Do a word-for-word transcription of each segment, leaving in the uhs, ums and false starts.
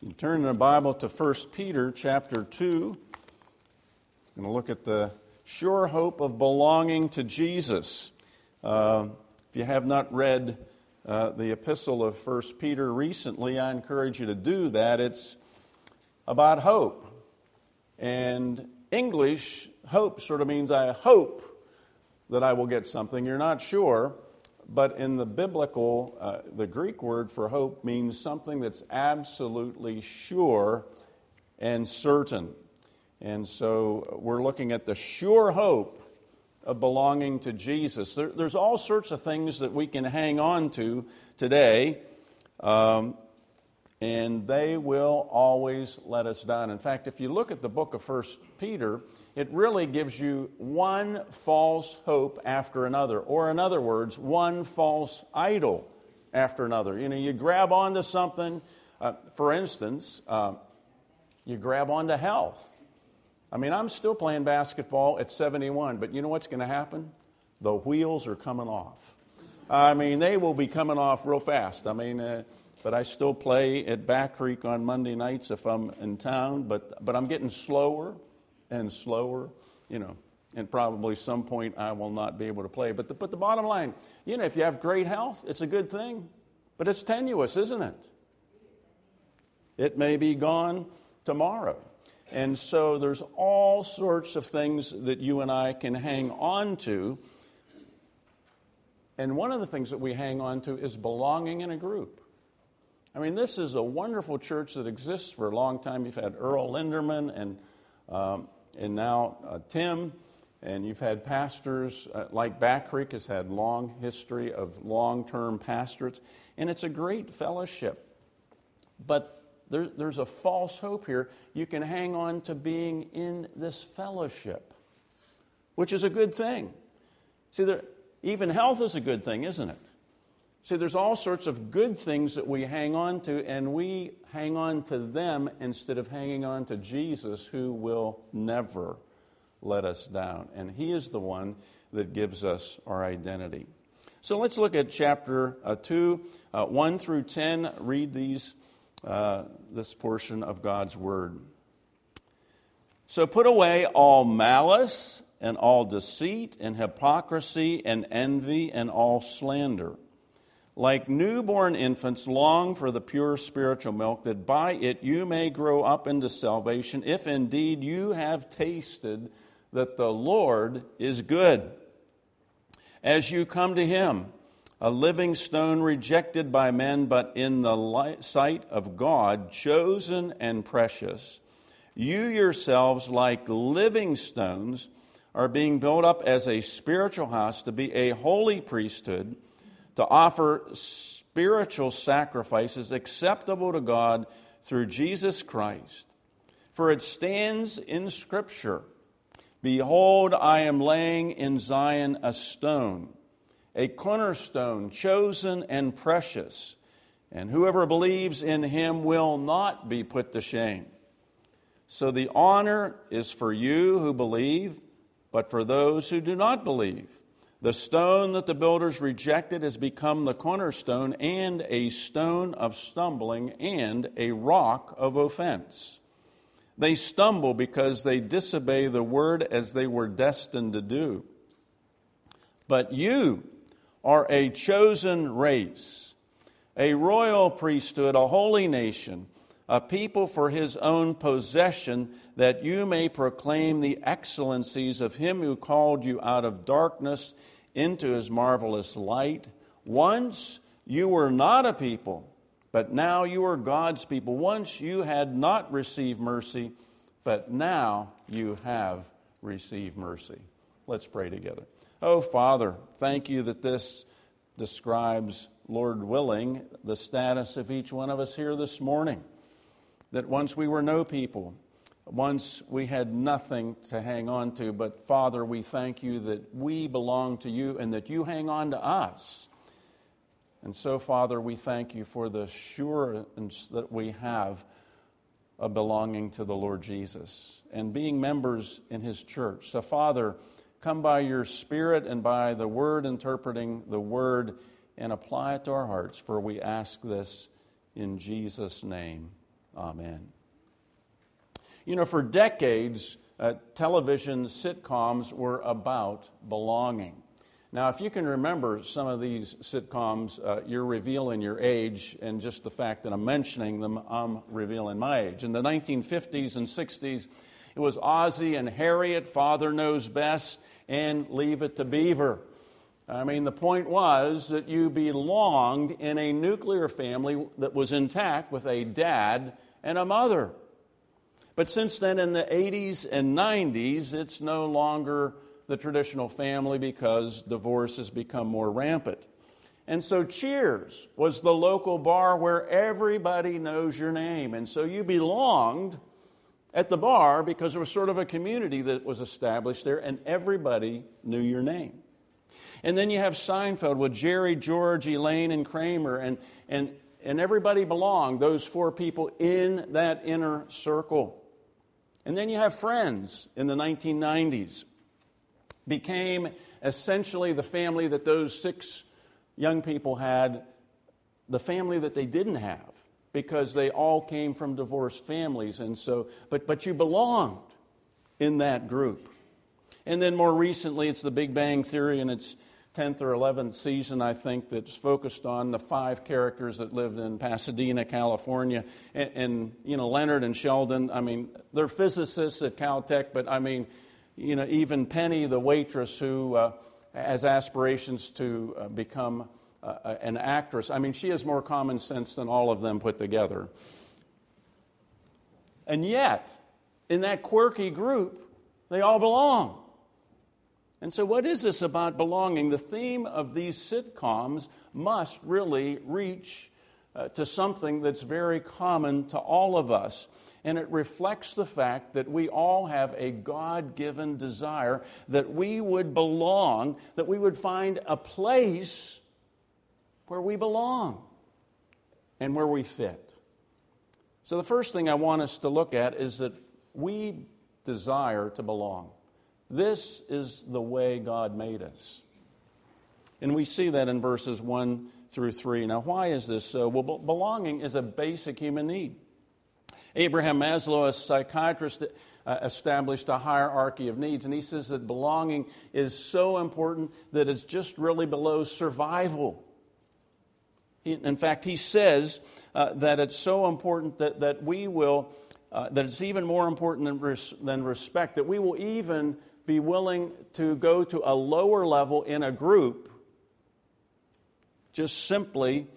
You turn in the Bible to First Peter chapter two. I'm going to look at the sure hope of belonging to Jesus. Uh, if you have not read uh, the epistle of First Peter recently, I encourage you to do that. It's about hope. And English, hope sort of means I hope that I will get something. You're not sure. But in the biblical, uh, the Greek word for hope means something that's absolutely sure and certain. And so we're looking at the sure hope of belonging to Jesus. There, there's all sorts of things that we can hang on to today, um, and they will always let us down. In fact, if you look at the book of First Peter, it really gives you one false hope after another, or in other words, one false idol after another. You know, you grab onto something, uh, for instance, uh, you grab onto health. I mean, I'm still playing basketball at seventy-one, but you know what's going to happen? The wheels are coming off. I mean, they will be coming off real fast. I mean, uh, but I still play at Back Creek on Monday nights if I'm in town, but but I'm getting slower and slower, you know, and probably some point I will not be able to play. But the, but the bottom line, you know, if you have great health, it's a good thing, but it's tenuous, isn't it? It may be gone tomorrow. And so there's all sorts of things that you and I can hang on to. And one of the things that we hang on to is belonging in a group. I mean, this is a wonderful church that exists for a long time. You've had Earl Linderman and um, and now uh, Tim, and you've had pastors uh, like Back Creek has had long history of long-term pastorates, and it's a great fellowship. But there, there's a false hope here. You can hang on to being in this fellowship, which is a good thing. See, there, even health is a good thing, isn't it? See, there's all sorts of good things that we hang on to, and we hang on to them instead of hanging on to Jesus, who will never let us down. And He is the one that gives us our identity. So let's look at chapter uh, two, uh, one through ten. Read these, uh, this portion of God's Word. So put away all malice and all deceit and hypocrisy and envy and all slander. Like newborn infants, long for the pure spiritual milk, that by it you may grow up into salvation, if indeed you have tasted that the Lord is good. As you come to Him, a living stone rejected by men, but in the sight of God, chosen and precious, you yourselves, like living stones, are being built up as a spiritual house to be a holy priesthood, to offer spiritual sacrifices acceptable to God through Jesus Christ. For it stands in Scripture, Behold, I am laying in Zion a stone, a cornerstone, chosen and precious, and whoever believes in Him will not be put to shame. So the honor is for you who believe, but for those who do not believe, the stone that the builders rejected has become the cornerstone, and a stone of stumbling and a rock of offense. They stumble because they disobey the word as they were destined to do. But you are a chosen race, a royal priesthood, a holy nation, a people for His own possession, that you may proclaim the excellencies of Him who called you out of darkness into His marvelous light. Once you were not a people, but now you are God's people. Once you had not received mercy, but now you have received mercy. Let's pray together. Oh, Father, thank you that this describes, Lord willing, the status of each one of us here this morning. That once we were no people, once we had nothing to hang on to, but Father, we thank you that we belong to you and that you hang on to us. And so, Father, we thank you for the assurance that we have of belonging to the Lord Jesus and being members in His church. So, Father, come by your Spirit and by the Word, interpreting the Word, and apply it to our hearts, for we ask this in Jesus' name. Amen. You know, for decades, uh, television sitcoms were about belonging. Now, if you can remember some of these sitcoms, uh, you're revealing your age, and just the fact that I'm mentioning them, I'm revealing my age. In the nineteen fifties and sixties, it was Ozzie and Harriet, Father Knows Best, and Leave It to Beaver. I mean, the point was that you belonged in a nuclear family that was intact with a dad and a mother. But since then, in the eighties and nineties, it's no longer the traditional family because divorce has become more rampant. And so Cheers was the local bar where everybody knows your name. And so you belonged at the bar because there was sort of a community that was established there, and everybody knew your name. And then you have Seinfeld with Jerry, George, Elaine, and Kramer, and, and, and everybody belonged, those four people in that inner circle. And then you have Friends in the nineteen nineties. Became essentially the family that those six young people had, the family that they didn't have, because they all came from divorced families. And so, but but you belonged in that group. And then more recently, it's The Big Bang Theory in its tenth or eleventh season, I think, that's focused on the five characters that lived in Pasadena, California. And, and you know, Leonard and Sheldon, I mean, they're physicists at Caltech, but I mean, you know, even Penny, the waitress who uh, has aspirations to uh, become uh, an actress, I mean, she has more common sense than all of them put together. And yet, in that quirky group, they all belong. And so what is this about belonging? The theme of these sitcoms must really reach uh, to something that's very common to all of us. And it reflects the fact that we all have a God-given desire that we would belong, that we would find a place where we belong and where we fit. So the first thing I want us to look at is that we desire to belong. This is the way God made us. And we see that in verses one through three. Now, why is this so? Well, belonging is a basic human need. Abraham Maslow, a psychiatrist, uh, established a hierarchy of needs, and he says that belonging is so important that it's just really below survival. He, in fact, he says uh, that it's so important that, that we will, uh, that it's even more important than, res- than respect, that we will even be willing to go to a lower level in a group just simply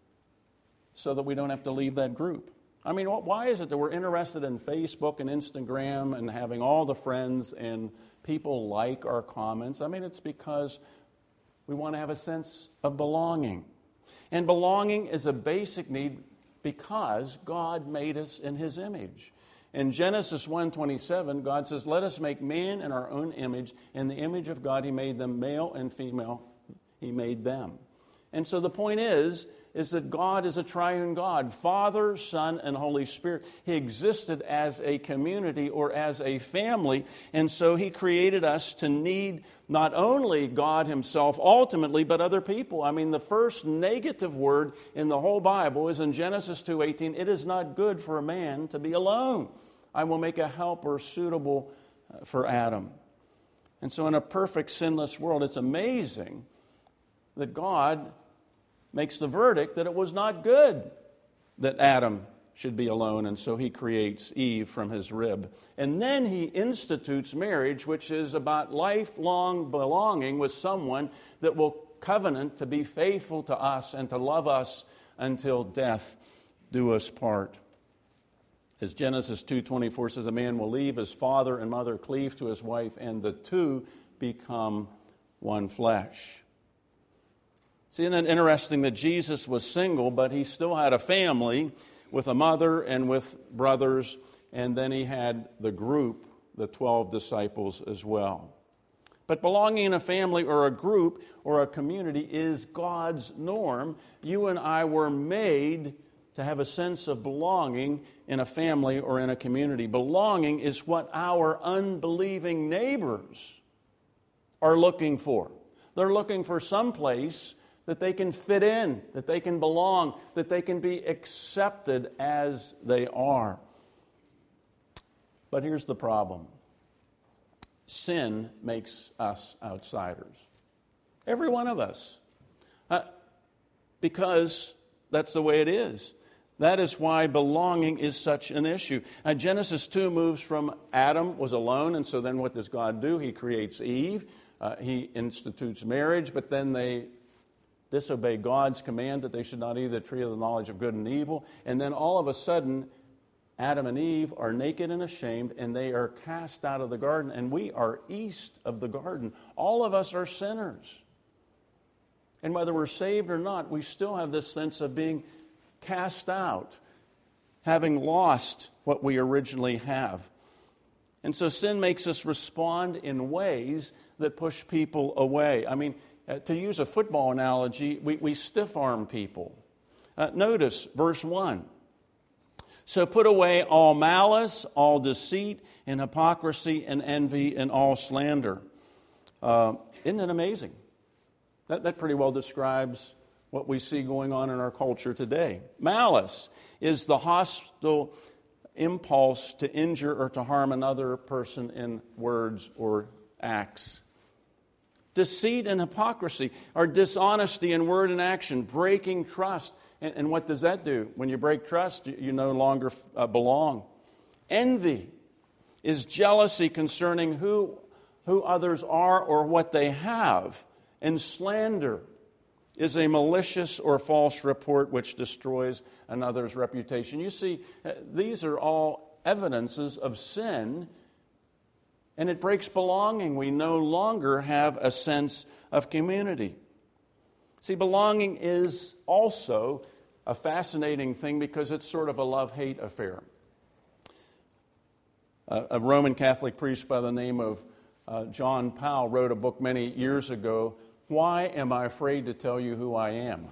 so that we don't have to leave that group. I mean, why is it that we're interested in Facebook and Instagram and having all the friends and people like our comments? I mean, it's because we want to have a sense of belonging. And belonging is a basic need because God made us in His image. In Genesis one twenty-seven, God says, "Let us make man in our own image. In the image of God He made them, male and female He made them." And so the point is, is that God is a triune God, Father, Son, and Holy Spirit. He existed as a community or as a family, and so He created us to need not only God Himself ultimately, but other people. I mean, the first negative word in the whole Bible is in Genesis two eighteen, "It is not good for a man to be alone. I will make a helper suitable for Adam." And so in a perfect, sinless world, it's amazing that God makes the verdict that it was not good that Adam should be alone, and so He creates Eve from his rib. And then He institutes marriage, which is about lifelong belonging with someone that will covenant to be faithful to us and to love us until death do us part. As Genesis two twenty-four says, "A man will leave his father and mother, cleave to his wife, and the two become one flesh." See, isn't it interesting that Jesus was single, but He still had a family with a mother and with brothers, and then He had the group, the twelve disciples as well. But belonging in a family or a group or a community is God's norm. You and I were made to have a sense of belonging in a family or in a community. Belonging is what our unbelieving neighbors are looking for. They're looking for some place that they can fit in, that they can belong, that they can be accepted as they are. But here's the problem. Sin makes us outsiders. Every one of us. Uh, because that's the way it is. That is why belonging is such an issue. Now, Genesis two moves from Adam was alone, and so then what does God do? He creates Eve. Uh, he institutes marriage, but then they disobey God's command that they should not eat the tree of the knowledge of good and evil. And then all of a sudden, Adam and Eve are naked and ashamed, and they are cast out of the garden, and we are east of the garden. All of us are sinners. And whether we're saved or not, we still have this sense of being cast out, having lost what we originally have. And so sin makes us respond in ways that push people away. I mean, uh, to use a football analogy, we, we stiff-arm people. Uh, notice verse one. So put away all malice, all deceit, and hypocrisy, and envy, and all slander. Uh, isn't it amazing? That, that pretty well describes what we see going on in our culture today. Malice is the hostile impulse to injure or to harm another person in words or acts. Deceit and hypocrisy are dishonesty in word and action, breaking trust. And, and what does that do? When you break trust, you, you no longer uh, belong. Envy is jealousy concerning who, who others are or what they have. And slander is a malicious or false report which destroys another's reputation. You see, these are all evidences of sin, and it breaks belonging. We no longer have a sense of community. See, belonging is also a fascinating thing because it's sort of a love-hate affair. A, a Roman Catholic priest by the name of uh, John Powell wrote a book many years ago, Why Am I Afraid to Tell You Who I Am?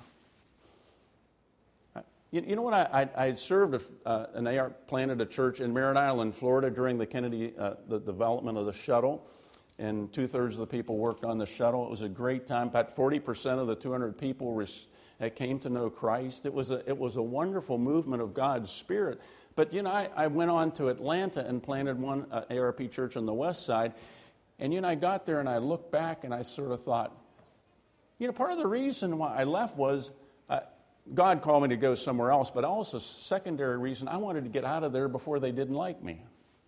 You, you know what? I, I, I had served, a, uh, and they planted a church in Merritt Island, Florida during the Kennedy, uh, the development of the shuttle. And two-thirds of the people worked on the shuttle. It was a great time. About forty percent of the two hundred people res- came to know Christ. It was a, it was a wonderful movement of God's Spirit. But, you know, I, I went on to Atlanta and planted one uh, A R P church on the west side. And, you know, I got there and I looked back and I sort of thought, you know, part of the reason why I left was uh, God called me to go somewhere else, but also secondary reason, I wanted to get out of there before they didn't like me.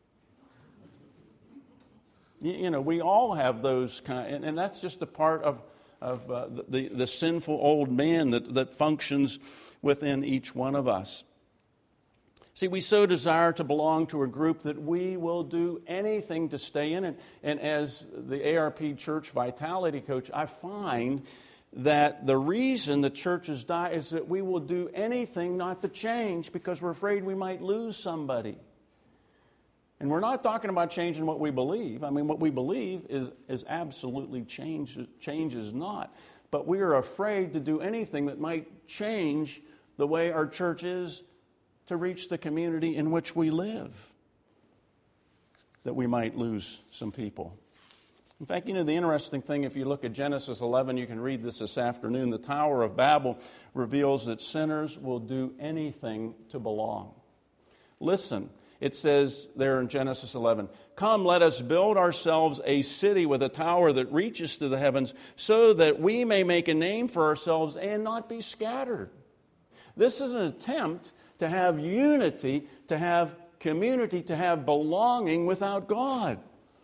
You, you know, we all have those kind, and, and that's just a part of, of uh, the, the sinful old man that, that functions within each one of us. See, we so desire to belong to a group that we will do anything to stay in it. And as the A R P Church Vitality Coach, I find that the reason the churches die is that we will do anything not to change because we're afraid we might lose somebody. And we're not talking about changing what we believe. I mean, what we believe is, is absolutely change, changes not. But we are afraid to do anything that might change the way our church is to reach the community in which we live, that we might lose some people. In fact, you know, the interesting thing, if you look at Genesis eleven, you can read this this afternoon, the Tower of Babel reveals that sinners will do anything to belong. Listen, it says there in Genesis eleven, "Come, let us build ourselves a city with a tower that reaches to the heavens, so that we may make a name for ourselves and not be scattered." This is an attempt to have unity, to have community, to have belonging without God.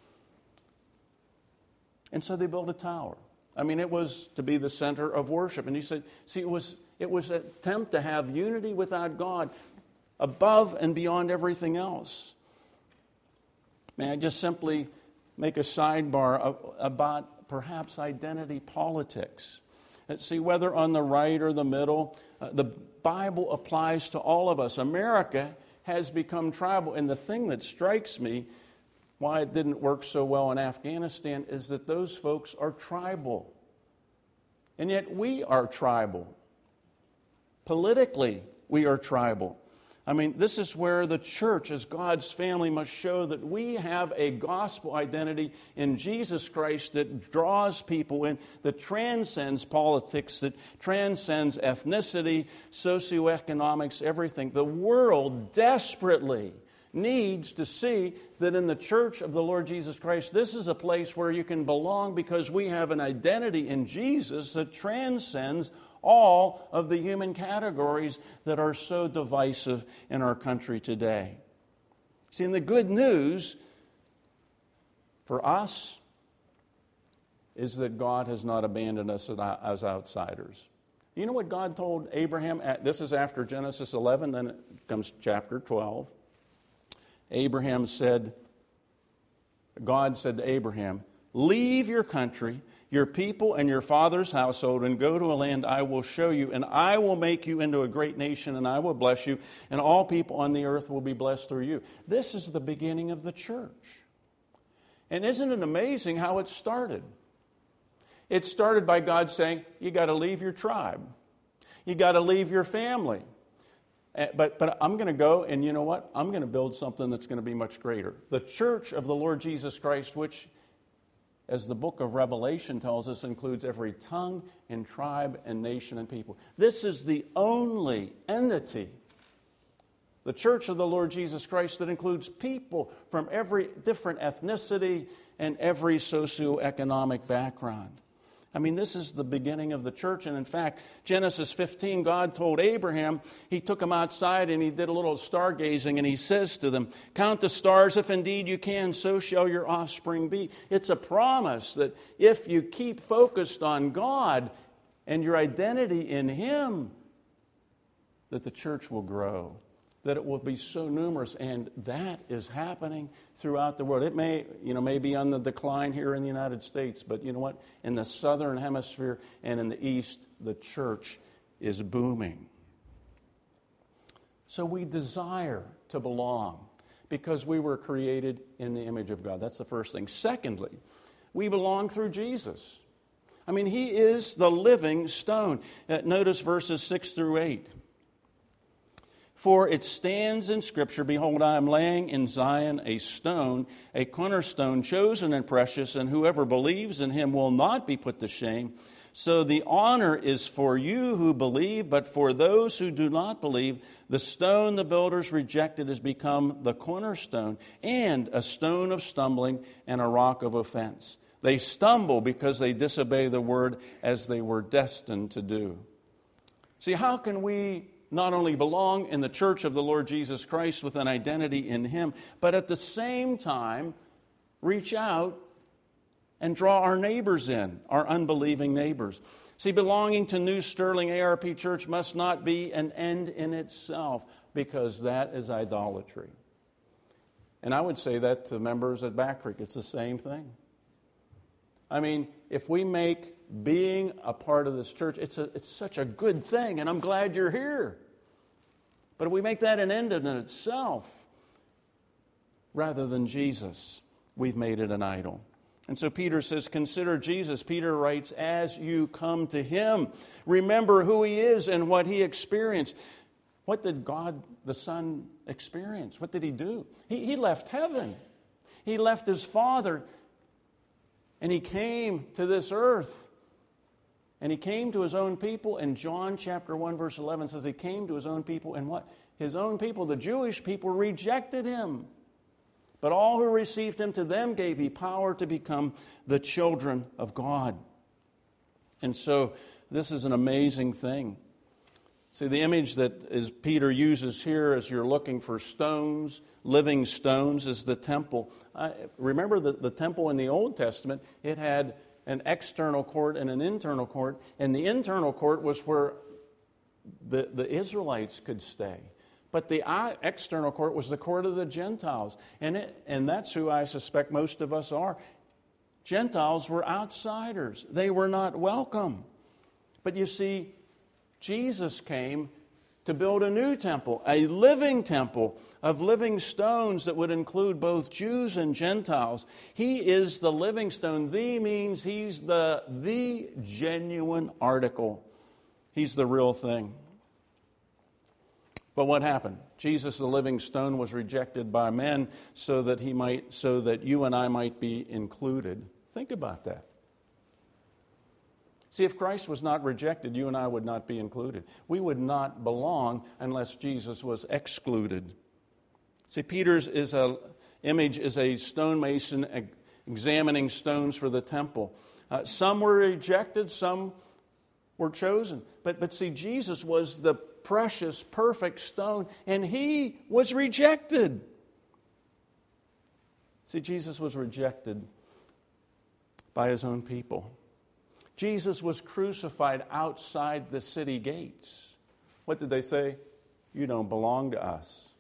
And so they built a tower. I mean, it was to be the center of worship. And he said, see, it was, it was an attempt to have unity without God above and beyond everything else. May I just simply make a sidebar about perhaps identity politics? See, whether on the right or the middle, uh, the Bible applies to all of us. America has become tribal. And the thing that strikes me, why it didn't work so well in Afghanistan, is that those folks are tribal. And yet we are tribal. Politically, we are tribal. I mean, this is where the church as God's family must show that we have a gospel identity in Jesus Christ that draws people in, that transcends politics, that transcends ethnicity, socioeconomics, everything. The world desperately needs to see that in the church of the Lord Jesus Christ, this is a place where you can belong because we have an identity in Jesus that transcends all of the human categories that are so divisive in our country today. See, and the good news for us is that God has not abandoned us as outsiders. You know what God told Abraham? This is after Genesis eleven, then it comes chapter twelve. Abraham said, God said to Abraham, leave your country, your people, and your father's household, and go to a land I will show you, and I will make you into a great nation, and I will bless you, and all people on the earth will be blessed through you. This is the beginning of the church. And isn't it amazing how it started? It started by God saying, you got to leave your tribe. You got to leave your family. But, but I'm going to go, and you know what? I'm going to build something that's going to be much greater. The church of the Lord Jesus Christ, which, as the book of Revelation tells us, includes every tongue and tribe and nation and people. This is the only entity, the church of the Lord Jesus Christ, that includes people from every different ethnicity and every socioeconomic background. I mean, this is the beginning of the church. And in fact, Genesis fifteen, God told Abraham, he took him outside and he did a little stargazing, and he says to them, count the stars if indeed you can, so shall your offspring be. It's a promise that if you keep focused on God and your identity in Him, that the church will grow, that it will be so numerous, and that is happening throughout the world. It may, you know, may be on the decline here in the United States, but you know what? In the southern hemisphere and in the east, the church is booming. So we desire to belong because we were created in the image of God. That's the first thing. Secondly, we belong through Jesus. I mean, He is the living stone. Uh, notice verses six through eight. For it stands in Scripture, behold, I am laying in Zion a stone, a cornerstone, chosen and precious, and whoever believes in Him will not be put to shame. So the honor is for you who believe, but for those who do not believe, the stone the builders rejected has become the cornerstone, and a stone of stumbling and a rock of offense. They stumble because they disobey the word as they were destined to do. See, how can we not only belong in the church of the Lord Jesus Christ with an identity in Him, but at the same time reach out and draw our neighbors in, our unbelieving neighbors? See, belonging to New Sterling A R P Church must not be an end in itself, because that is idolatry. And I would say that to members at Back Creek. It's the same thing. I mean, if we make being a part of this church, it's, a, it's such a good thing, and I'm glad you're here. But if we make that an end in itself, rather than Jesus, we've made it an idol. And so Peter says, consider Jesus. Peter writes, as you come to Him, remember who He is and what He experienced. What did God the Son experience? What did He do? He, he left heaven. He left His Father, and He came to this earth. And He came to His own people, and John chapter one verse eleven says He came to His own people, and what? His own people, the Jewish people, rejected Him. But all who received Him, to them gave He power to become the children of God. And so this is an amazing thing. See, the image that is Peter uses here as you're looking for stones, living stones, is the temple. I, remember that the temple in the Old Testament, it had an external court and an internal court. And the internal court was where the, the Israelites could stay. But the external court was the court of the Gentiles. And, it, and that's who I suspect most of us are. Gentiles were outsiders. They were not welcome. But you see, Jesus came to build a new temple, a living temple of living stones that would include both Jews and Gentiles. He is the living stone. The means He's the, the genuine article. He's the real thing. But what happened? Jesus, the living stone, was rejected by men so that he might, so that you and I might be included. Think about that. See, if Christ was not rejected, you and I would not be included. We would not belong unless Jesus was excluded. See, Peter's is a, image is a stonemason examining stones for the temple. Uh, some were rejected, some were chosen. But, but see, Jesus was the precious, perfect stone, and he was rejected. See, Jesus was rejected by his own people. Jesus was crucified outside the city gates. What did they say? You don't belong to us.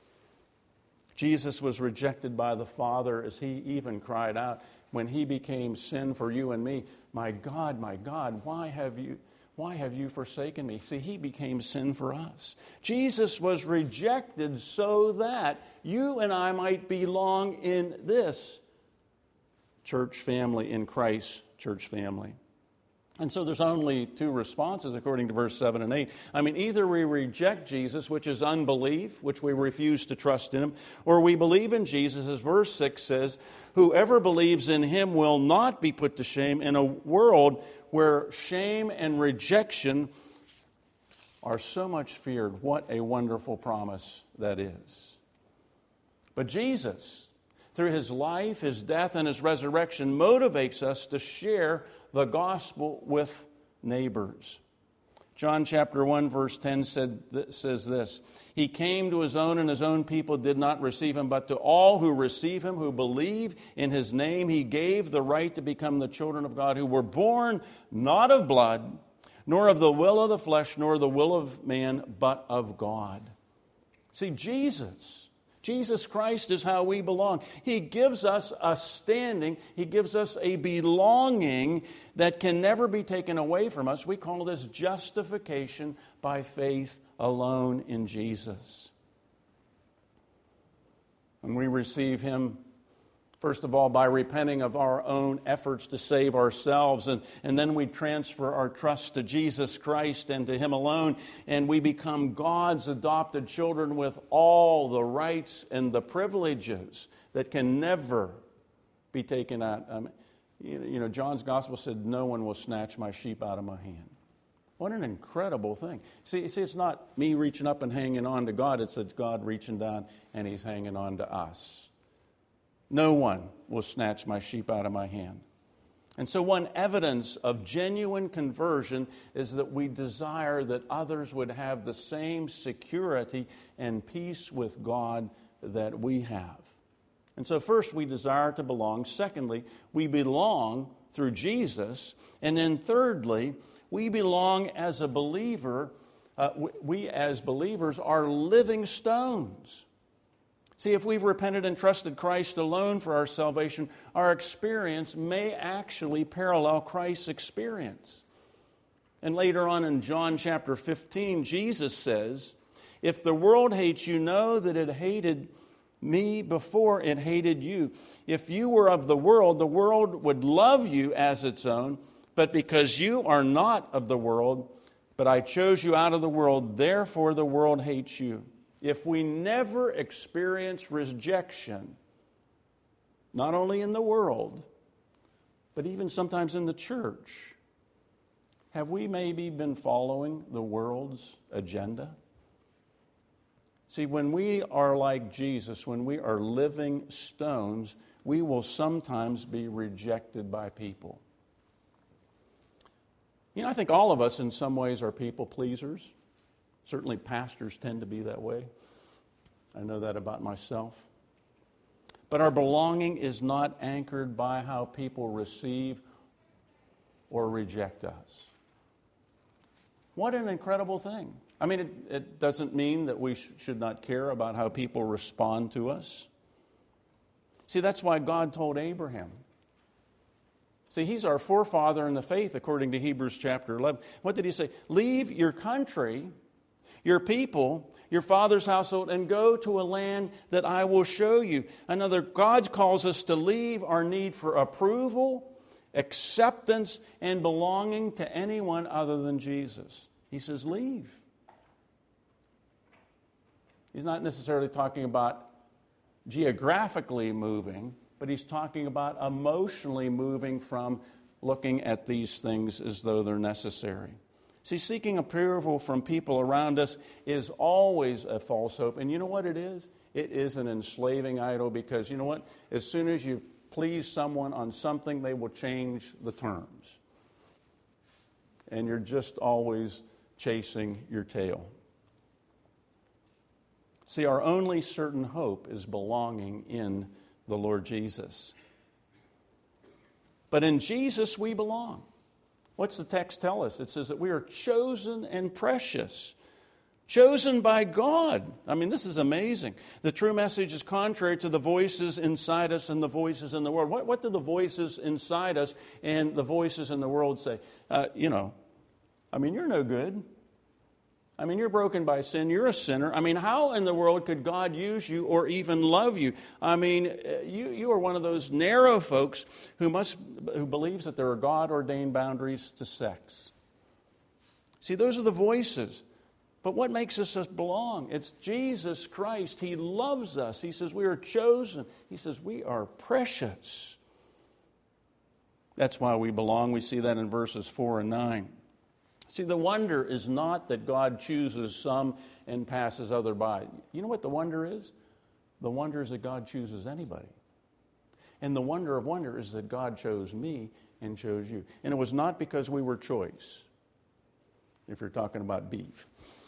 Jesus was rejected by the Father as he even cried out when he became sin for you and me. My God, my God, why have you... Why have you forsaken me? See, he became sin for us. Jesus was rejected so that you and I might belong in this church family, in Christ's church family. And so there's only two responses according to verse seven and eight. I mean, either we reject Jesus, which is unbelief, which we refuse to trust in him, or we believe in Jesus, as verse six says, whoever believes in him will not be put to shame in a world where shame and rejection are so much feared. What a wonderful promise that is. But Jesus, through his life, his death, and his resurrection, motivates us to share the gospel with neighbors. John chapter one verse ten said, says this, he came to his own and his own people did not receive him, but to all who receive him, who believe in his name, he gave the right to become the children of God, who were born not of blood, nor of the will of the flesh, nor the will of man, but of God. See, Jesus Jesus Christ is how we belong. He gives us a standing. He gives us a belonging that can never be taken away from us. We call this justification by faith alone in Jesus. When we receive him, first of all, by repenting of our own efforts to save ourselves, and, and then we transfer our trust to Jesus Christ and to him alone, and we become God's adopted children with all the rights and the privileges that can never be taken out. Um, you, you know, John's gospel said, no one will snatch my sheep out of my hand. What an incredible thing. See, see, it's not me reaching up and hanging on to God, it's that God reaching down and he's hanging on to us. No one will snatch my sheep out of my hand. And so one evidence of genuine conversion is that we desire that others would have the same security and peace with God that we have. And so first, we desire to belong. Secondly, we belong through Jesus. And then thirdly, we belong as a believer. Uh, we as believers are living stones. See, if we've repented and trusted Christ alone for our salvation, our experience may actually parallel Christ's experience. And later on in John chapter fifteen, Jesus says, if the world hates you, know that it hated me before it hated you. If you were of the world, the world would love you as its own, but because you are not of the world, but I chose you out of the world, therefore the world hates you. If we never experience rejection, not only in the world, but even sometimes in the church, have we maybe been following the world's agenda? See, when we are like Jesus, when we are living stones, we will sometimes be rejected by people. You know, I think all of us in some ways are people pleasers. Certainly pastors tend to be that way. I know that about myself. But our belonging is not anchored by how people receive or reject us. What an incredible thing. I mean, it, it doesn't mean that we sh- should not care about how people respond to us. See, that's why God told Abraham. See, he's our forefather in the faith, according to Hebrews chapter eleven. What did he say? Leave your country, your people, your father's household, and go to a land that I will show you. Another, God calls us to leave our need for approval, acceptance, and belonging to anyone other than Jesus. He says, leave. He's not necessarily talking about geographically moving, but he's talking about emotionally moving from looking at these things as though they're necessary. See, seeking approval from people around us is always a false hope. And you know what it is? It is an enslaving idol, because you know what? As soon as you please someone on something, they will change the terms. And you're just always chasing your tail. See, our only certain hope is belonging in the Lord Jesus. But in Jesus we belong. What's the text tell us? It says that we are chosen and precious. Chosen by God. I mean, this is amazing. The true message is contrary to the voices inside us and the voices in the world. What, what do the voices inside us and the voices in the world say? Uh, you know, I mean, you're no good. I mean, you're broken by sin. You're a sinner. I mean, how in the world could God use you or even love you? I mean, you, you are one of those narrow folks who must who believes that there are God-ordained boundaries to sex. See, those are the voices. But what makes us belong? It's Jesus Christ. He loves us. He says we are chosen. He says we are precious. That's why we belong. We see that in verses four and nine. See, the wonder is not that God chooses some and passes other by. You know what the wonder is? The wonder is that God chooses anybody. And the wonder of wonder is that God chose me and chose you. And it was not because we were choice, if you're talking about beef.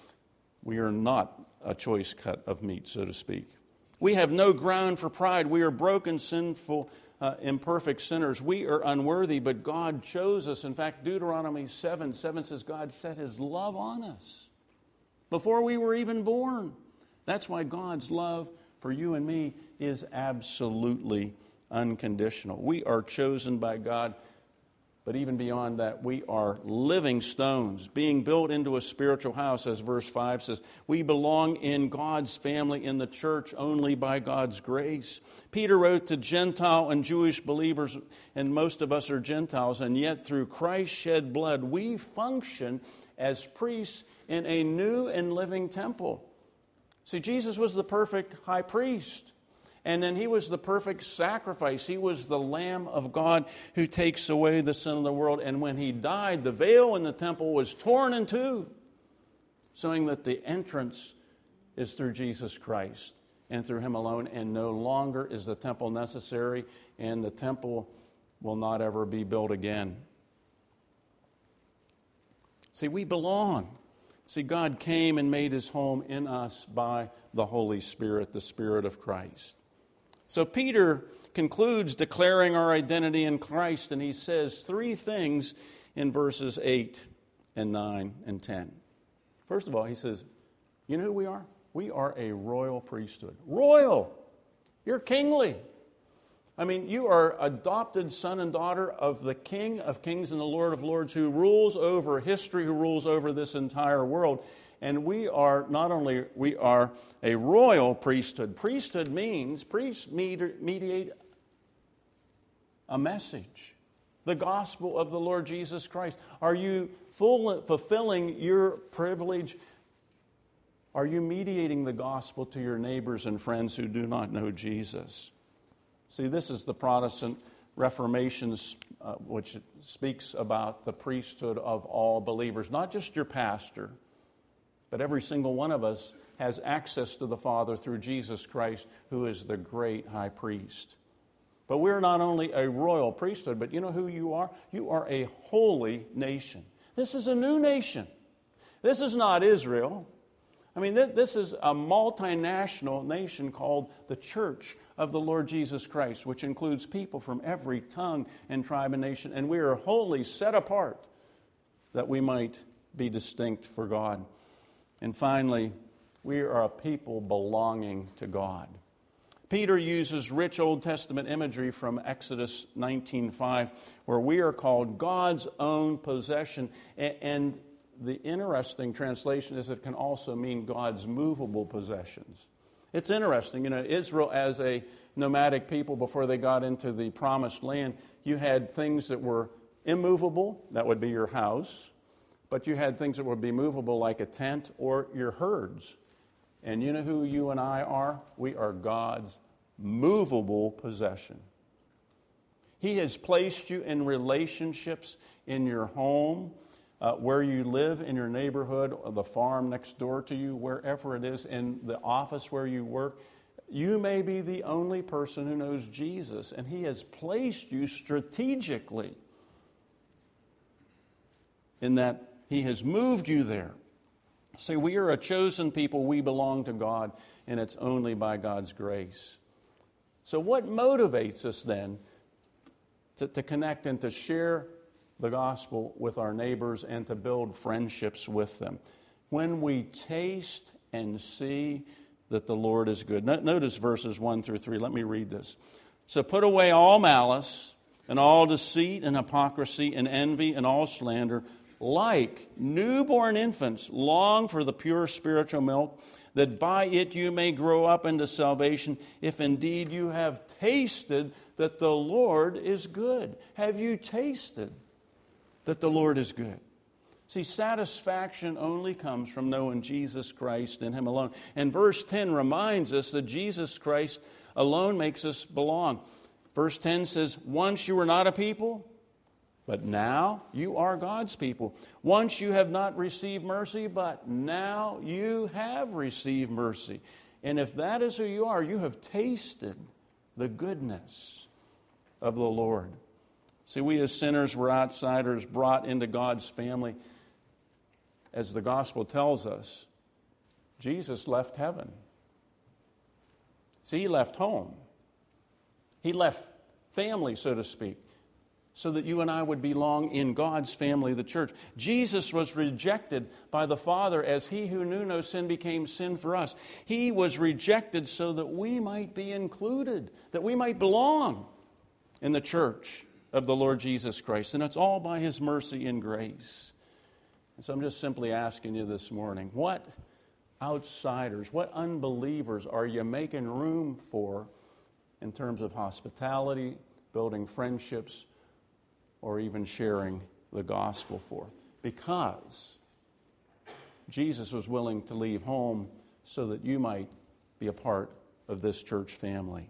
We are not a choice cut of meat, so to speak. We have no ground for pride. We are broken, sinful, uh, imperfect sinners. We are unworthy, but God chose us. In fact, Deuteronomy seven seven says God set His love on us before we were even born. That's why God's love for you and me is absolutely unconditional. We are chosen by God. But even beyond that, we are living stones being built into a spiritual house, as verse five says. We belong in God's family, in the church, only by God's grace. Peter wrote to Gentile and Jewish believers, and most of us are Gentiles, and yet through Christ's shed blood, we function as priests in a new and living temple. See, Jesus was the perfect high priest. And then He was the perfect sacrifice. He was the Lamb of God who takes away the sin of the world. And when He died, the veil in the temple was torn in two, showing that the entrance is through Jesus Christ and through Him alone. And no longer is the temple necessary, and the temple will not ever be built again. See, we belong. See, God came and made His home in us by the Holy Spirit, the Spirit of Christ. So Peter concludes declaring our identity in Christ, and he says three things in verses eight and nine and ten. First of all, he says, you know who we are? We are a royal priesthood. Royal! You're kingly. I mean, you are adopted son and daughter of the King of Kings and the Lord of Lords, who rules over history, who rules over this entire world. And we are not only, we are a royal priesthood. Priesthood means, priests mediate a message, the gospel of the Lord Jesus Christ. Are you full, fulfilling your privilege? Are you mediating the gospel to your neighbors and friends who do not know Jesus? See, this is the Protestant Reformation, uh, which speaks about the priesthood of all believers, not just your pastor, but every single one of us has access to the Father through Jesus Christ, who is the great high priest. But we're not only a royal priesthood, but you know who you are? You are a holy nation. This is a new nation. This is not Israel. I mean, this is a multinational nation called the Church of the Lord Jesus Christ, which includes people from every tongue and tribe and nation. And we are wholly set apart that we might be distinct for God. And finally, we are a people belonging to God. Peter uses rich Old Testament imagery from Exodus nineteen five, where we are called God's own possession. And the interesting translation is it can also mean God's movable possessions. It's interesting, you know, Israel as a nomadic people before they got into the promised land, you had things that were immovable, that would be your house. But you had things that would be movable like a tent or your herds. And you know who you and I are? We are God's movable possession. He has placed you in relationships in your home, uh, where you live, in your neighborhood, or the farm next door to you, wherever it is, in the office where you work. You may be the only person who knows Jesus, and He has placed you strategically in that He has moved you there. See, we are a chosen people. We belong to God, and it's only by God's grace. So what motivates us then to, to connect and to share the gospel with our neighbors and to build friendships with them? When we taste and see that the Lord is good. Notice verses one through three. Let me read this. So put away all malice and all deceit and hypocrisy and envy and all slander. Like newborn infants, long for the pure spiritual milk, that by it you may grow up into salvation, if indeed you have tasted that the Lord is good. Have you tasted that the Lord is good? See, satisfaction only comes from knowing Jesus Christ and Him alone. And verse ten reminds us that Jesus Christ alone makes us belong. Verse ten says, once you were not a people, but now you are God's people. Once you have not received mercy, but now you have received mercy. And if that is who you are, you have tasted the goodness of the Lord. See, we as sinners were outsiders brought into God's family. As the gospel tells us, Jesus left heaven. See, He left home. He left family, so to speak, so that you and I would belong in God's family, the church. Jesus was rejected by the Father as He who knew no sin became sin for us. He was rejected so that we might be included, that we might belong in the church of the Lord Jesus Christ. And it's all by His mercy and grace. And so I'm just simply asking you this morning, what outsiders, what unbelievers are you making room for in terms of hospitality, building friendships, or even sharing the gospel for? Because Jesus was willing to leave home so that you might be a part of this church family.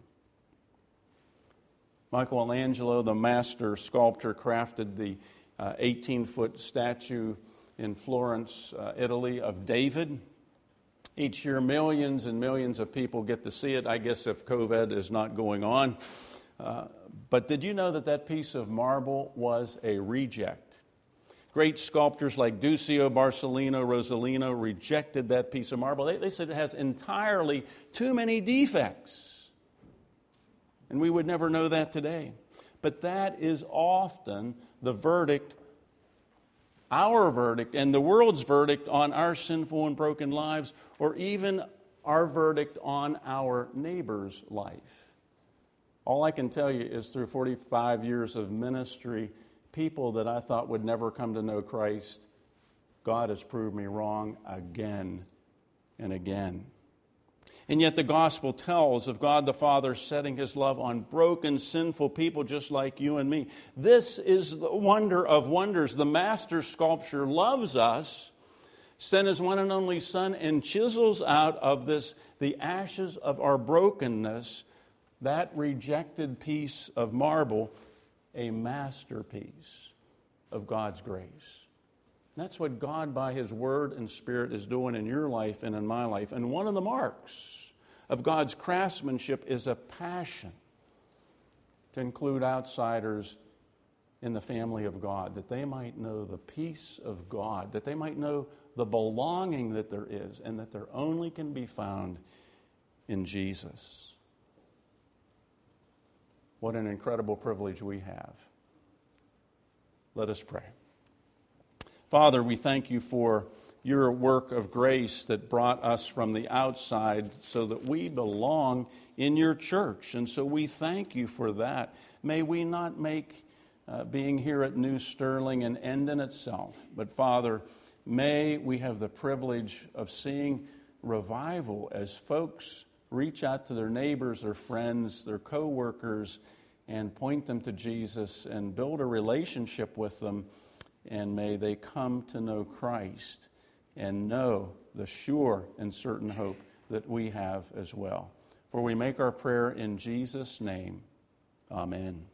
Michelangelo, the master sculptor, crafted the uh, eighteen-foot statue in Florence, uh, Italy, of David. Each year, millions and millions of people get to see it, I guess if COVID is not going on. Uh, but did you know that that piece of marble was a reject? Great sculptors like Duccio, Barcelino, Rossellino rejected that piece of marble. They, they said it has entirely too many defects. And we would never know that today. But that is often the verdict, our verdict, and the world's verdict on our sinful and broken lives, or even our verdict on our neighbor's life. All I can tell you is through forty-five years of ministry, people that I thought would never come to know Christ, God has proved me wrong again and again. And yet the gospel tells of God the Father setting His love on broken, sinful people just like you and me. This is the wonder of wonders. The master sculptor loves us, sent His one and only Son, and chisels out of this the ashes of our brokenness, that rejected piece of marble, a masterpiece of God's grace. That's what God, by His Word and Spirit, is doing in your life and in my life. And one of the marks of God's craftsmanship is a passion to include outsiders in the family of God, that they might know the peace of God, that they might know the belonging that there is, and that there only can be found in Jesus. What an incredible privilege we have. Let us pray. Father, we thank You for Your work of grace that brought us from the outside so that we belong in Your church. And so we thank You for that. May we not make uh, being here at New Sterling an end in itself. But Father, may we have the privilege of seeing revival as folks reach out to their neighbors, their friends, their co-workers, and point them to Jesus and build a relationship with them. And may they come to know Christ and know the sure and certain hope that we have as well. For we make our prayer in Jesus' name. Amen.